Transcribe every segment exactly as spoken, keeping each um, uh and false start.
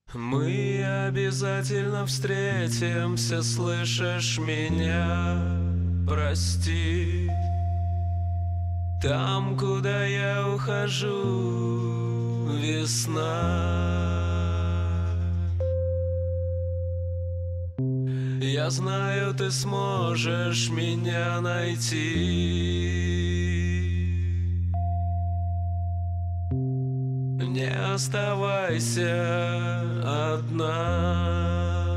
Мы обязательно встретимся, слышишь меня? Прости. Там, куда я ухожу, весна. Я знаю, ты сможешь меня найти. Не оставайся одна.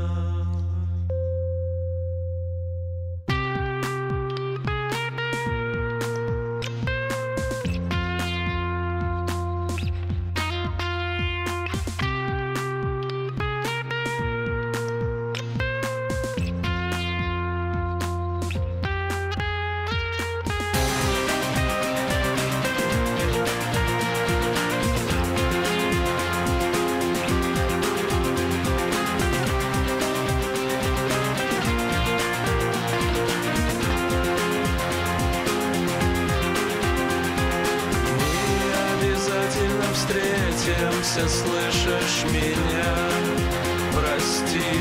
Встретимся, слышишь меня? Прости.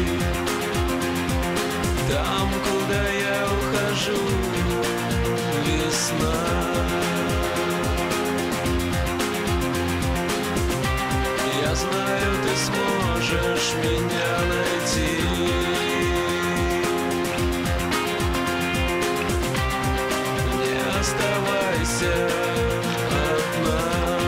Там, куда я ухожу, весна. Я знаю, ты сможешь меня найти. Не оставайся одна.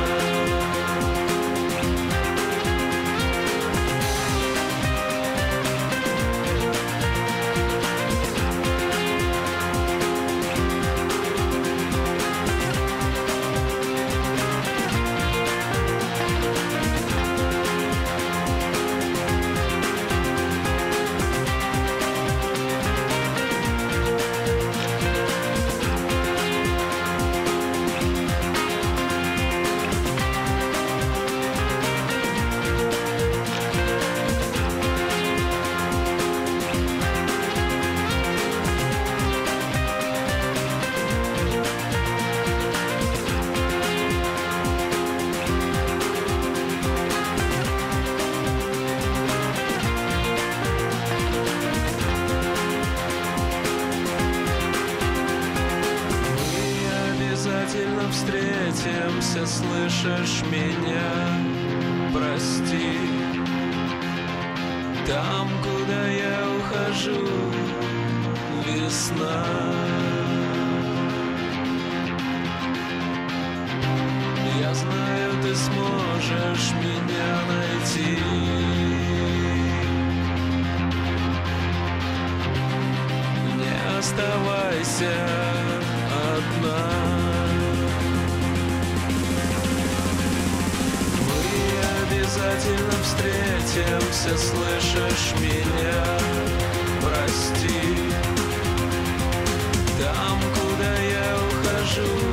Обязательно встретимся, слышишь меня? Прости. Там, куда я ухожу, весна. Я знаю, ты сможешь меня найти. Не оставайся одна. Обязательно встретимся, слышишь меня? Прости. Там, куда я ухожу,